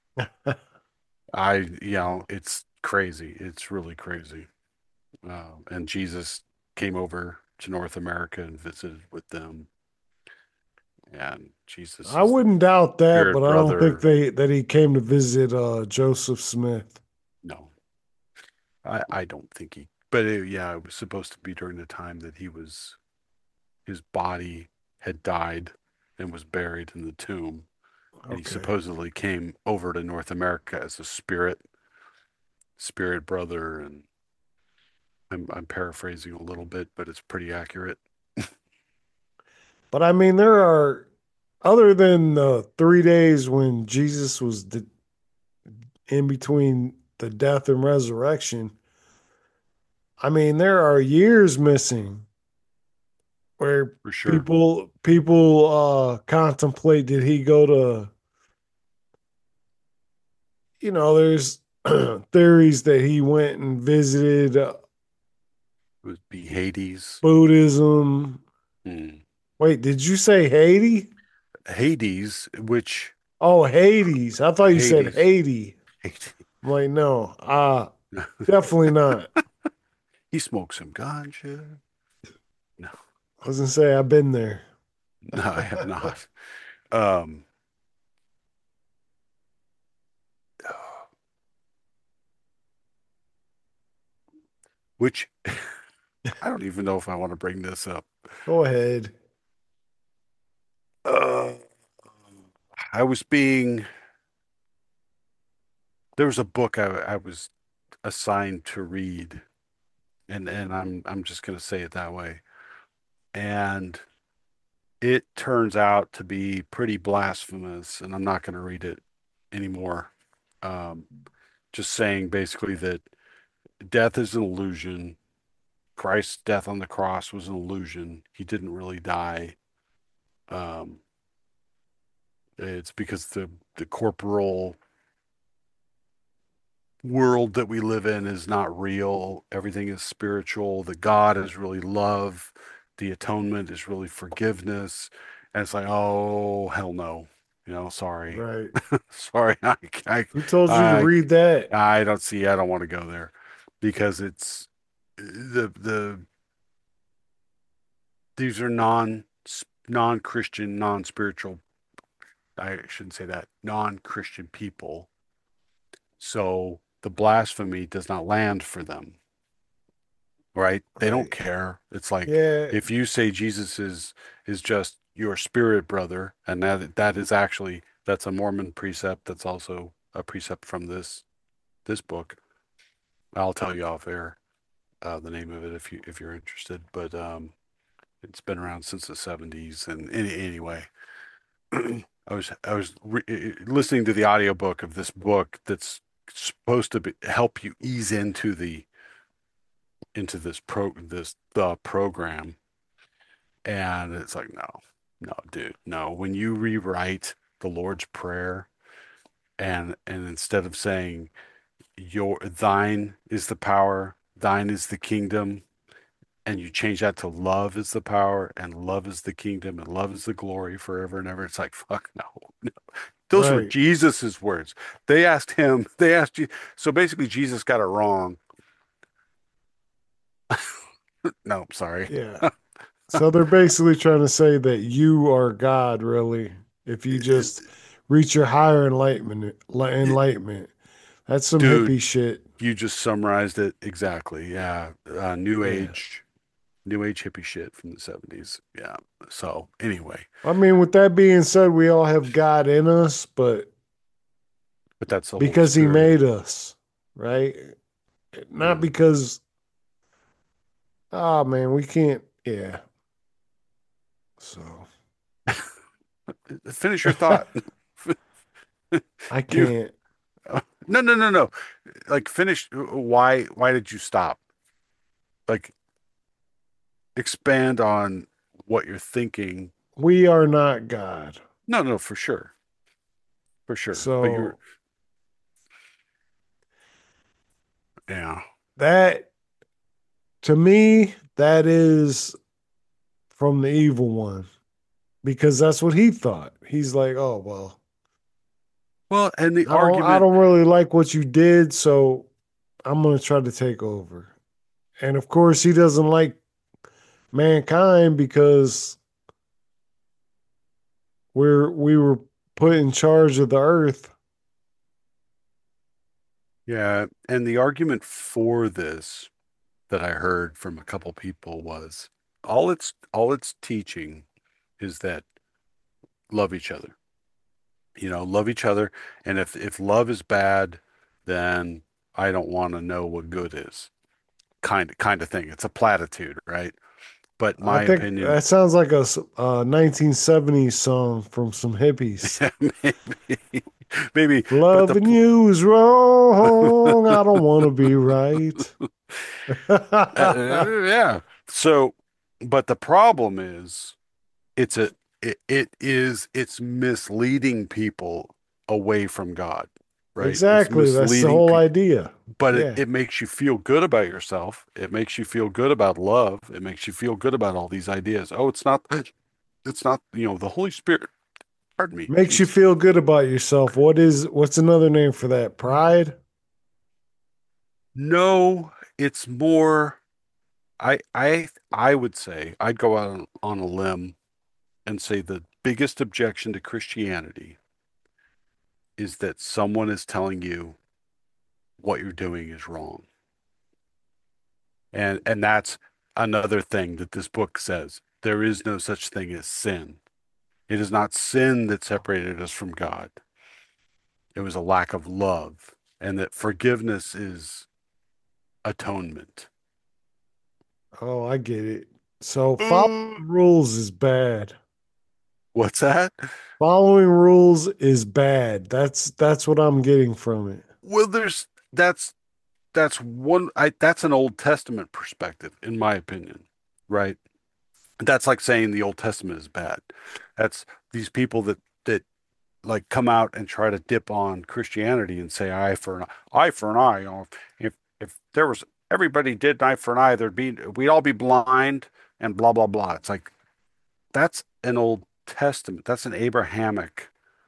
E: It's crazy. It's really crazy. And Jesus came over to North America and visited with them. And Jesus
G: I
E: is the
G: wouldn't doubt that, but
E: spirit
G: I don't think
E: brother.
G: that he came to visit Joseph Smith.
E: No, I don't think but yeah, it was supposed to be during the time that his body had died and was buried in the tomb. And he
G: Okay.
E: supposedly came over to North America as a spirit brother. And I'm paraphrasing a little bit, but it's pretty accurate.
G: But I mean, there are, other than the 3 days when Jesus was in between the death and resurrection, I mean, there are years missing where
E: For sure.
G: people contemplate, did he go to, there's theories that he went and visited
E: It would be Hades.
G: Buddhism.
E: Hmm.
G: Wait, did you say Haiti?
E: Hades, which
G: Oh, Hades. I thought you said
E: Hades.
G: Haiti.
E: Hades.
G: I'm like, no, definitely not.
E: He smoked some ganja. No,
G: I was gonna say I've been there.
E: no, I have not. Um, which I don't even know if I want to bring this up.
G: Go ahead.
E: Uh, I was being there was a book I was assigned to read, and I'm just gonna say it that way. And it turns out to be pretty blasphemous, and I'm not gonna read it anymore. Um, just saying basically that death is an illusion. Christ's death on the cross was an illusion. He didn't really die. Um, it's because the corporal world that we live in is not real. Everything is spiritual. The God is really love. The atonement is really forgiveness. And it's like, oh, hell no. Sorry.
G: Right.
E: Sorry.
G: Who told you to
E: I,
G: read that?
E: I don't want to go there because it's the these are non-Christian, non-spiritual, I shouldn't say that, non-Christian people. So the blasphemy does not land for them, right? They don't
G: Right.
E: care. It's like
G: Yeah.
E: if you say Jesus is just your spirit brother, and that is actually that's a Mormon precept. That's also a precept from this book. I'll tell you off air the name of it if you're interested. But it's been around since the 70s. And anyway, listening to the audiobook of this book that's supposed to help you ease into the program, and it's like, no, dude, no. When you rewrite the Lord's Prayer, and instead of saying thine is the power, thine is the kingdom, and you change that to love is the power and love is the kingdom and love is the glory forever and ever, it's like, fuck no, no. Those were
G: Right.
E: Jesus's words. They asked you. So basically Jesus got it wrong. No, sorry.
G: Yeah. So they're basically trying to say that you are God, really, if you just reach your higher enlightenment. That's some
E: Dude,
G: hippie shit.
E: you just summarized it exactly. Yeah.
G: Yeah.
E: New age hippie shit from the 70s. Yeah. So anyway,
G: I mean, with that being said, we all have God in us, but
E: but that's the Holy
G: because he
E: Spirit.
G: made us, right? Not
E: Yeah.
G: because, oh man, we can't. Yeah. So
E: Finish your thought.
G: I
E: You
G: can't.
E: no. Like finish. Why did you stop? Like expand on what you're thinking.
G: We are not God.
E: No, for sure. For sure. But you're
G: So
E: yeah.
G: that, to me, that is from the evil one because that's what he thought. He's like, oh, well,
E: Well, and the
G: I
E: argument,
G: don't really like what you did, so I'm going to try to take over. And of course, he doesn't like mankind because we were put in charge of the earth.
E: yeah, and the argument for this that I heard from a couple people was all it's teaching is that love each other. Love each other. And if love is bad, then I don't want to know what good is. Kind of thing. It's a platitude, right? But
G: I
E: my
G: think
E: opinion,
G: that sounds like a 1970s song from some hippies.
E: maybe, maybe, but
G: Loving you is wrong. I don't want to be right.
E: yeah. So but the problem is it's a it's misleading people away from God, right? It's
G: Exactly. That's the
E: misleading
G: whole
E: people,
G: idea.
E: but
G: Yeah.
E: it makes you feel good about yourself. It makes you feel good about love. It makes you feel good about all these ideas. Oh, it's not, the Holy Spirit, pardon me.
G: Makes you feel good about yourself. What's another name for that? Pride?
E: No, it's more, I would say I'd go out on a limb and say the biggest objection to Christianity is that someone is telling you what you're doing is wrong. And that's another thing that this book says. There is no such thing as sin. It is not sin that separated us from God. It was a lack of love, and that forgiveness is atonement.
G: Oh, I get it. So following rules is bad.
E: What's that?
G: Following rules is bad. That's what I'm getting from it.
E: Well, that's an Old Testament perspective, in my opinion, right? That's like saying the Old Testament is bad. That's these people that like come out and try to dip on Christianity and say eye for an eye. If there was everybody did eye for an eye, we'd all be blind and blah blah blah. It's like that's an Old Testament. That's an Abrahamic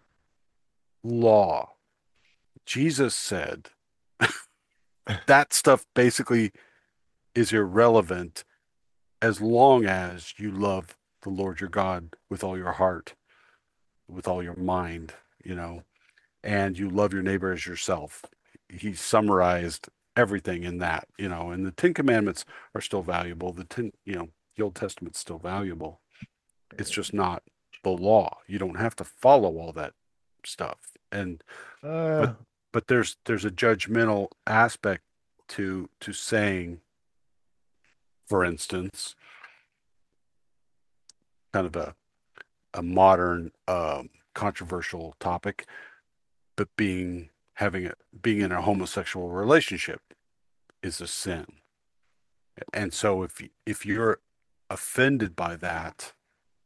E: law. Jesus said that stuff basically is irrelevant as long as you love the Lord your God with all your heart, with all your mind, and you love your neighbor as yourself. He summarized everything in that, and the Ten Commandments are still valuable. The Old Testament's still valuable. It's just not the law. You don't have to follow all that stuff. And but
G: Uh,
E: but there's a judgmental aspect to saying, for instance, kind of a modern controversial topic, but being in a homosexual relationship is a sin. And so if you're offended by that,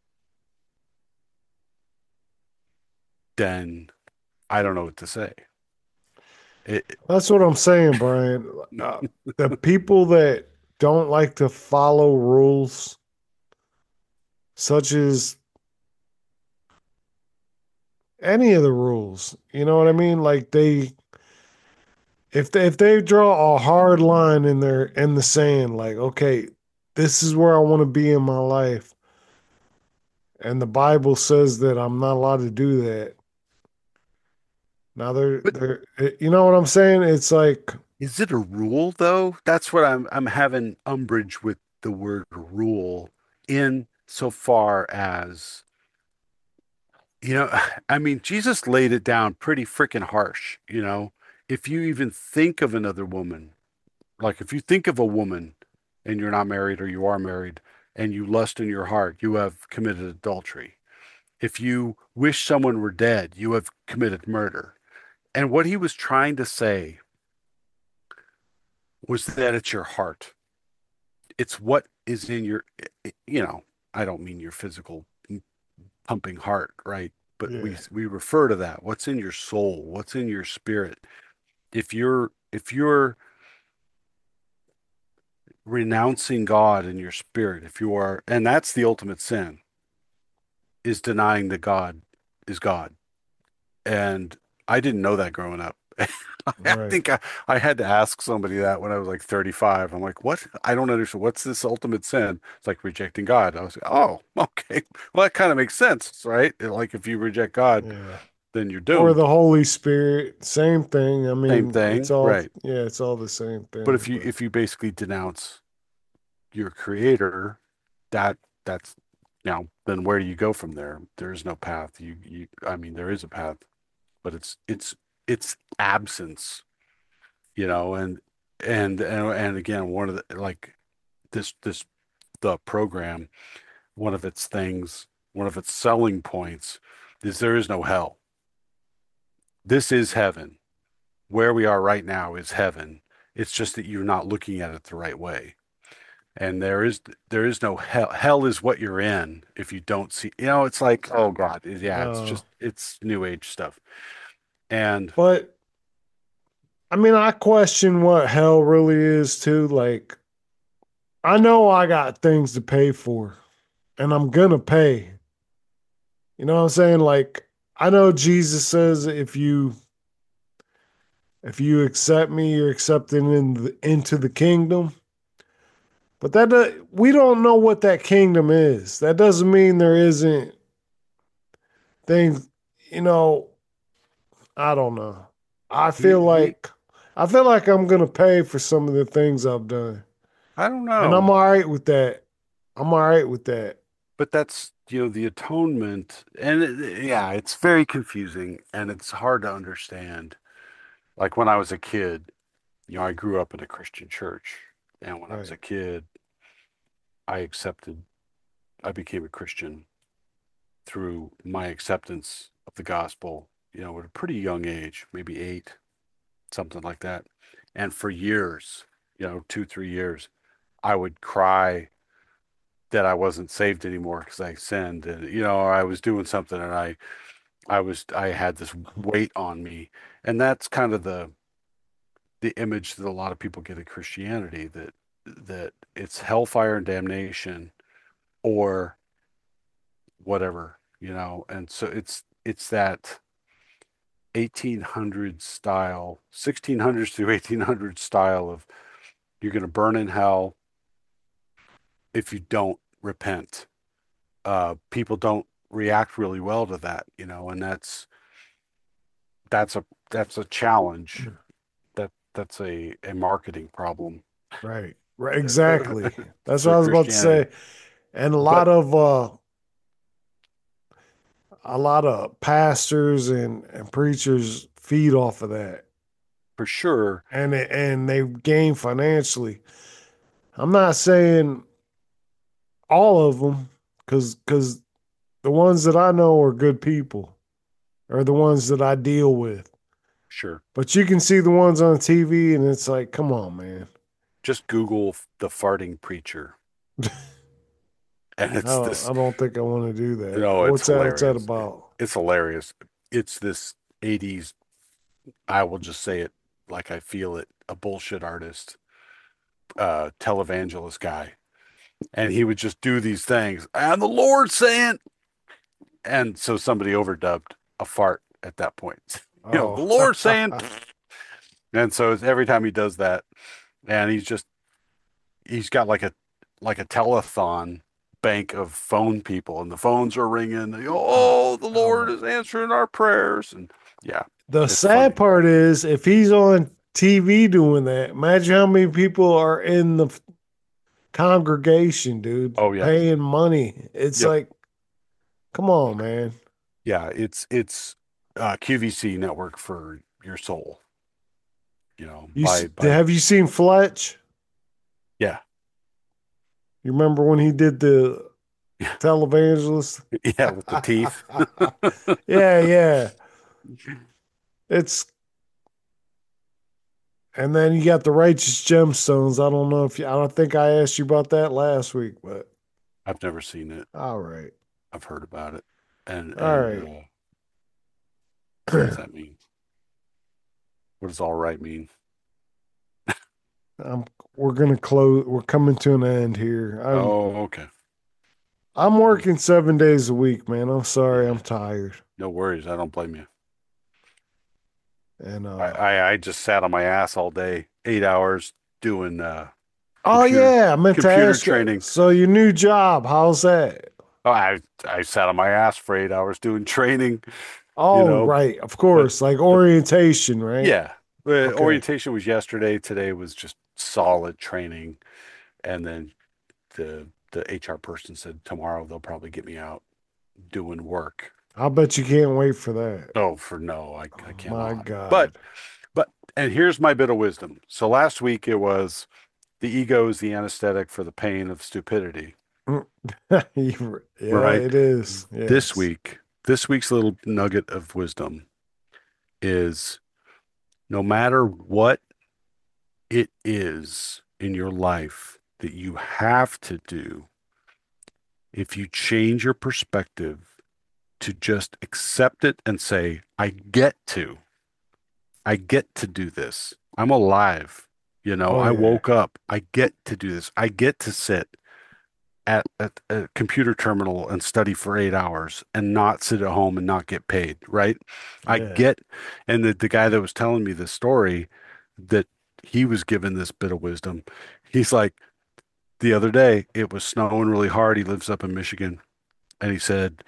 E: then I don't know what to say. It,
G: that's what I'm saying, Brian. The people that don't like to follow rules, such as any of the rules, you know what I mean? Like if they draw a hard line in the sand, like, okay, this is where I want to be in my life, and the Bible says that I'm not allowed to do that. Now
E: but
G: you know what I'm saying? It's like,
E: is it a rule though? That's what I'm having umbrage with the word rule in so far as, I mean, Jesus laid it down pretty freaking harsh, If you even think of another woman, like if you think of a woman and you're not married or you are married and you lust in your heart, you have committed adultery. If you wish someone were dead, you have committed murder. And what he was trying to say was that it's your heart. It's what is in I don't mean your physical pumping heart, right? But
G: yeah,
E: we refer to that. What's in your soul? What's in your spirit? If you're renouncing God in your spirit, if you are, and that's the ultimate sin, is denying that God is God. And I didn't know that growing up. I
G: right.
E: think I had to ask somebody that when I was like 35. I'm like, what? I don't understand. What's this ultimate sin? It's like rejecting God. I was like, oh, okay. Well, that kind of makes sense, right? Like if you reject God,
G: Yeah.
E: then you're
G: Or
E: doomed.
G: the Holy Spirit, same thing. I
E: Same
G: mean,
E: thing, right?
G: it's all the same
E: But if
G: thing.
E: you
G: But
E: if you basically denounce your creator, that's then where do you go from there? There is no path. I mean, there is a path, but it's absence, and again, one of the like this the program, one of its selling points is there is no hell. This is heaven. Where we are right now is heaven. It's just that you're not looking at it the right way. And there is no hell. Hell is what you're in if you don't see. It's like, oh God, yeah,
G: No.
E: it's new age stuff. And
G: But I mean, I question what hell really is too. Like, I know I got things to pay for, and I'm gonna pay. You know what I'm saying? Like, I know Jesus says if you accept me, you're accepted into the kingdom. But we don't know what that kingdom is. That doesn't mean there isn't things, you know, I don't know. I
E: he,
G: feel
E: he
G: like I feel like I'm gonna pay for some of the things I've done.
E: I don't
G: And I'm
E: know,
G: all right with that. I'm all right with that.
E: but that's the atonement, and yeah, it's very confusing and it's hard to understand. Like when I was a kid, I grew up in a Christian church, and when I was
G: Right.
E: a kid, I accepted, I became a Christian through my acceptance of the gospel, at a pretty young age, maybe 8, something like that. And for years, 2, 3 years, I would cry that I wasn't saved anymore because I sinned, and or I was doing something, and I had this weight on me, and that's kind of the image that a lot of people get of Christianity, that it's hellfire and damnation or whatever, and so it's that 1800s style, 1600s through 1800s style of you're going to burn in hell if you don't repent. People don't react really well to that, and that's a challenge. That's a marketing problem
G: Right. Right. Exactly. That's what
E: for
G: I was about to
E: Christianity.
G: say. And
E: But
G: a lot of pastors and preachers feed off of that.
E: for sure,
G: And they gain financially. I'm not saying all of them, because the ones that I know are good people, are the ones that I deal with.
E: sure.
G: But you can see the ones on TV, and it's like, come on, man.
E: Just Google the farting preacher, and it's this.
G: I don't think I want to do that.
E: It's
G: What's that
E: hilarious.
G: about?
E: It's hilarious. It's this 80s, I will just say it like I feel it, a bullshit artist, televangelist guy. And he would just do these things. And the Lord saying, and so somebody overdubbed a fart at that point. The
G: Oh,
E: Lord saying, and so it's every time he does that, and he's got like a telethon bank of phone people, and the phones are ringing. Oh, the Lord is answering our prayers, and yeah,
G: the
E: it's funny.
G: sad part is if he's on TV doing that, imagine how many people are in the congregation, dude,
E: Oh yeah,
G: paying money. It's
E: yep,
G: like, come on, man.
E: yeah. It's QVC network for your soul. By
G: Have you seen Fletch?
E: yeah,
G: You remember when he did the
E: yeah,
G: televangelist?
E: yeah, with the teeth.
G: Yeah, yeah. It's And then you got the righteous gemstones. I don't think I asked you about that last week, but
E: I've never seen it.
G: all right.
E: I've heard about it, and
G: All
E: and
G: right.
E: what does that mean? What does all right mean?
G: Um, we're gonna close. We're coming to an end here.
E: Oh, okay.
G: I'm working 7 days a week, man. I'm sorry. I'm
E: Yeah,
G: tired.
E: no worries. I don't blame you.
G: And
E: I just sat on my ass all day, 8 hours doing
G: oh
E: computer
G: yeah, I meant to
E: computer
G: ask you.
E: training.
G: So your new job, how's that?
E: Oh, I sat on my ass for 8 hours doing training, you
G: Oh
E: know.
G: right, of
E: But
G: course, like
E: but
G: orientation, right?
E: yeah, the
G: Okay.
E: orientation was yesterday. Today was just solid training, and then the HR person said tomorrow they'll probably get me out doing work.
G: I bet you can't wait for that.
E: Oh, for no, I
G: Oh, my
E: cannot. But
G: God.
E: but and here's my bit of wisdom. So last week it was the ego is the anesthetic for the pain of stupidity,
G: Yeah,
E: right?
G: it is.
E: This
G: Yes.
E: week, this week's little nugget of wisdom is no matter what it is in your life that you have to do if you change your perspective to just accept it and say, I get to do this. I'm alive.
G: Oh,
E: I
G: yeah.
E: woke up. I get to do this. I get to sit at a computer terminal and study for 8 hours and not sit at home and not get paid, right? I
G: Yeah.
E: get, and the guy that was telling me this story, that he was given this bit of wisdom. He's like, the other day it was snowing really hard. He lives up in Michigan, and he said,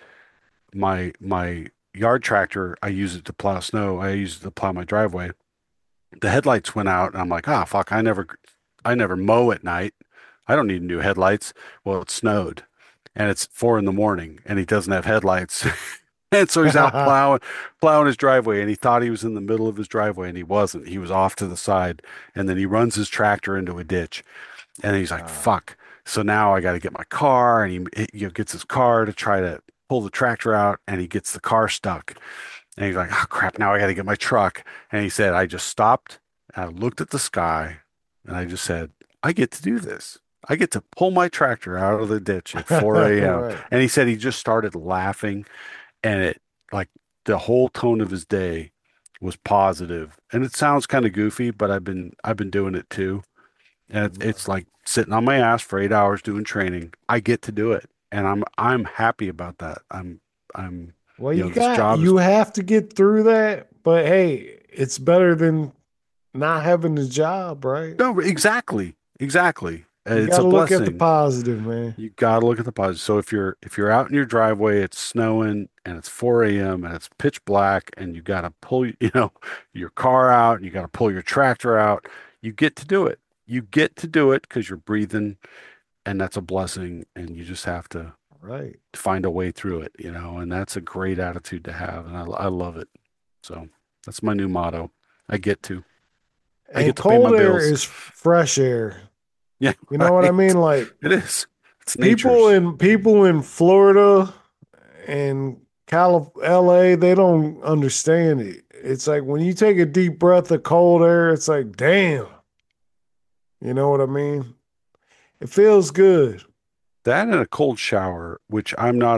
E: my yard tractor, I use it to plow snow. I use it to plow my driveway. The headlights went out, and I'm like, ah, fuck, I never mow at night. I don't need new headlights. Well, it snowed, and it's 4 a.m, and he doesn't have headlights. And so he's out plowing his driveway, and he thought he was in the middle of his driveway, and he wasn't. He was off to the side, and then he runs his tractor into a ditch, and he's like, fuck. So now I got to get my car, and he gets his car to try to pull the tractor out, and he gets the car stuck. And he's like, oh crap, now I got to get my truck. And he said, I just stopped, and I looked at the sky, and I just said, I get to do this. I get to pull my tractor out of the ditch at 4 a.m.
G: Right.
E: And he said he just started laughing, and it, like, the whole tone of his day was positive. And it sounds kind of goofy, but I've been doing it too. And it's like sitting on my ass for 8 hours doing training. I get to do it, and I'm happy about that. I'm
G: Well,
E: this job
G: you have to get through that, but hey, it's better than not having the job, right?
E: no, exactly.
G: You
E: It's
G: got
E: a
G: to look at the
E: blessing.
G: positive, man.
E: You got to look at the positive. So if you're out in your driveway, it's snowing and it's 4 a.m. and it's pitch black, and you got to pull, your car out, and you got to pull your tractor out. You get to do it. You get to do it because you're breathing, and that's a blessing, and you just have to
G: Right.
E: find a way through it, and that's a great attitude to have, and I love it. So that's my new motto. I get to. I
G: And
E: get to pay my
G: cold air
E: bills.
G: is fresh air.
E: Yeah,
G: You know what I
E: right.
G: mean? Like
E: It is. It's
G: people
E: nature's.
G: people in Florida and LA, they don't understand it. It's like when you take a deep breath of cold air, it's like, damn. You know what I mean? It feels good.
E: That and a cold shower, which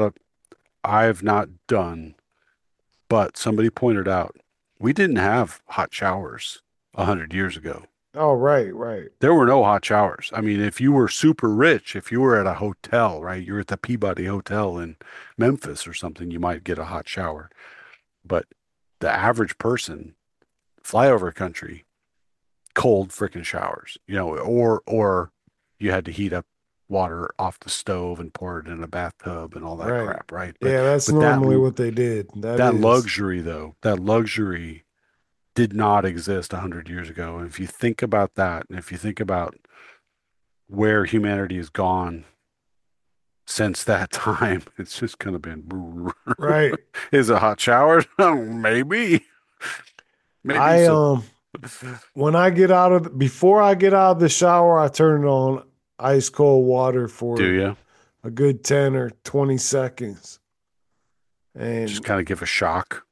E: I've not done, but somebody pointed out we didn't have hot showers 100 years ago.
G: Oh, right.
E: There were no hot showers. I mean, if you were super rich, if you were at a hotel, right, you're at the Peabody Hotel in Memphis or something, you might get a hot shower. But the average person, flyover country, cold freaking showers, or you had to heat up water off the stove and pour it in a bathtub and all that
G: Right.
E: crap, right?
G: Yeah, that's
E: but
G: normally
E: that
G: what they did.
E: that
G: Is.
E: luxury though, that luxury did not exist 100 years ago. And if you think about that, and if you think about where humanity has gone since that time, it's just kind of been
G: Right.
E: is a hot shower? Maybe. Maybe
G: I
E: so.
G: when I get before I get out of the shower, I turn it on ice cold water for
E: Do you
G: a good 10 or 20 seconds. And
E: just kind of give a shock?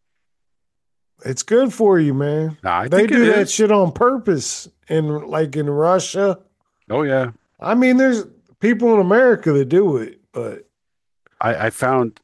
G: it's good for you, man.
E: Nah, I
G: They
E: think
G: do
E: it
G: that
E: is.
G: shit on purpose in Russia.
E: Oh yeah.
G: I mean, there's people in America that do it, but
E: I found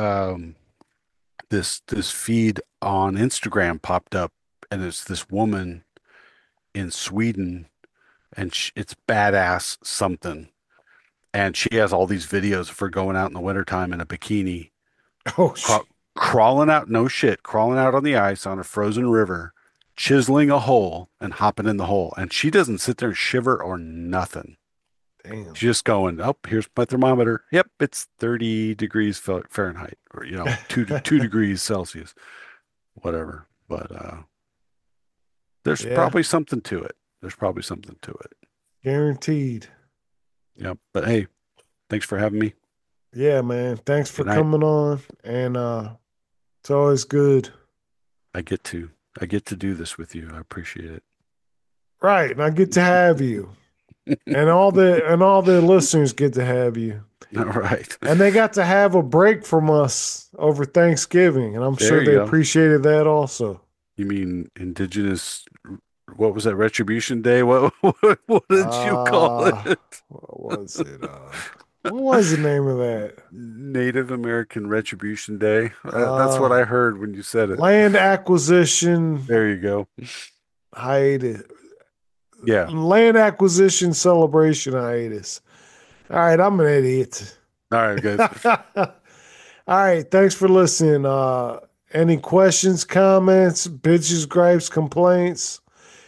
E: this feed on Instagram popped up, and it's this woman in Sweden, and it's badass something. And she has all these videos of her going out in the wintertime in a bikini,
G: oh shit.
E: crawling out, no shit, crawling out on the ice on a frozen river, chiseling a hole and hopping in the hole. And she doesn't sit there and shiver or nothing.
G: Damn.
E: She's just going, oh, here's my thermometer. Yep, it's 30 degrees Fahrenheit, or 2 degrees Celsius, whatever. But there's
G: Yeah.
E: probably something to it. There's probably something to it.
G: Guaranteed.
E: Yep. But hey, thanks for having me.
G: Yeah, man. Thanks for
E: Good night.
G: coming on. And it's always good.
E: I get to do this with you. I appreciate it.
G: Right. And I get to have you. And all the listeners get to have you.
E: All right.
G: And they got to have a break from us over Thanksgiving. And I'm
E: There
G: sure
E: you
G: they
E: go.
G: appreciated that also.
E: You mean indigenous what was that? Retribution Day? What did you call it?
G: What was it? What was the name of that?
E: Native American Retribution Day. That's what I heard when you said it.
G: Land acquisition
E: There you go.
G: hiatus.
E: Yeah.
G: Land acquisition celebration hiatus. All right, I'm an idiot.
E: All right, guys.
G: All right, thanks for listening. Any questions, comments, bitches, gripes, complaints?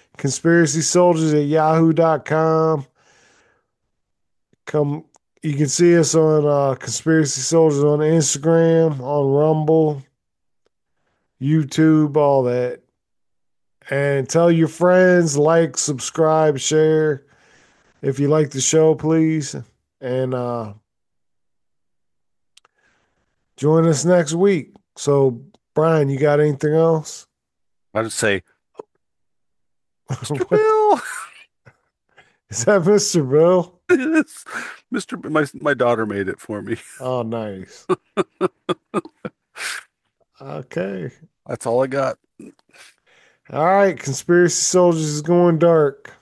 G: conspiracysoldiers@yahoo.com. You can see us on Conspiracy Soldiers on Instagram, on Rumble, YouTube, all that. And tell your friends, like, subscribe, share. If you like the show, please. And join us next week. So, Brian, you got anything else?
E: I'd say, Mr. Bill.
G: Is that Mr. Bill?
E: Yes. My daughter made it for me.
G: Oh, nice. Okay.
E: That's all I got.
G: All right. Conspiracy Soldiers is going dark.